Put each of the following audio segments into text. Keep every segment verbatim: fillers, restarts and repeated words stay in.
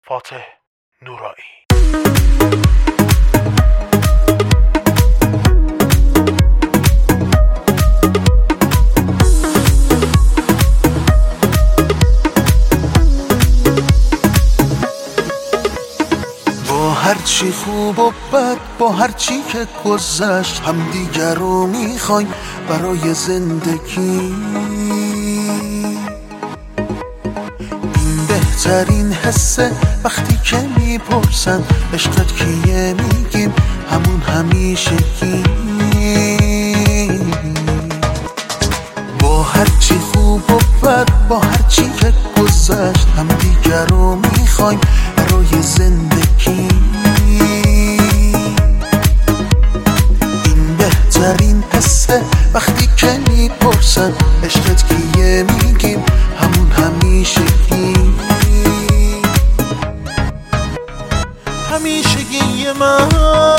فاتح نورایی. با هرچی خوب و بد، با هرچی که گذشت، هم دیگر رو میخوایم برای زندگی. این بهترین حسه وقتی که میپرسن عشقت کیه، میگیم همون همیشگی. با هرچی خوب و بد، با هرچی که گذشت، هم دیگر رو میخوایم برای زندگی. این بهترین حسه وقتی که میپرسن عشقت کیه، میگیم همون همیشگی. همیشگی من،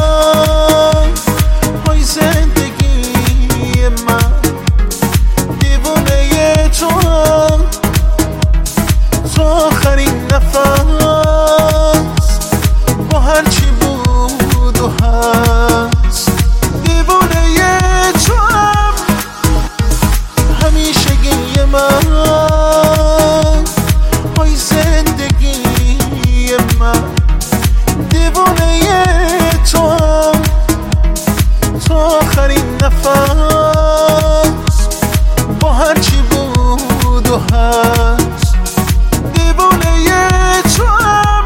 های زندگی من، دیوونه تو هم تو آخرین نفس، با هرچی بود و هست. دیوونه تو هم همیشگی من، های زندگی من، دیوونه تو هم تو آخرین نفس، با هرچی بود و هست. دیوونه تو هم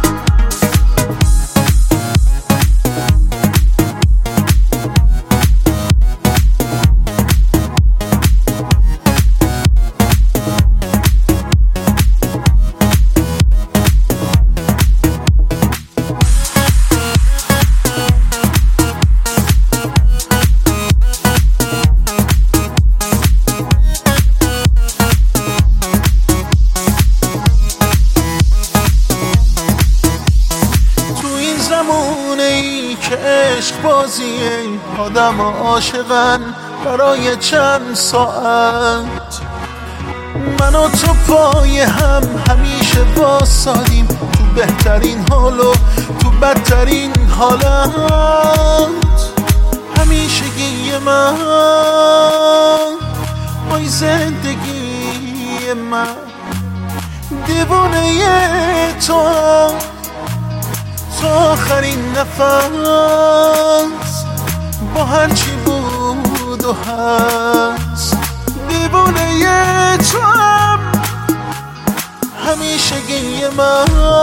زمونه ای که عشق بازیه، آدم عاشقن برای چند ساعت. من و تو پای هم همیشه واسادیم، تو بهترین حال و تو بدترین حالت. همیشگی من، ای زندگی من، دیوونه تو تو آخرین نفس، با هرچی بود و هست. دیوونه تو هم همیشگی من.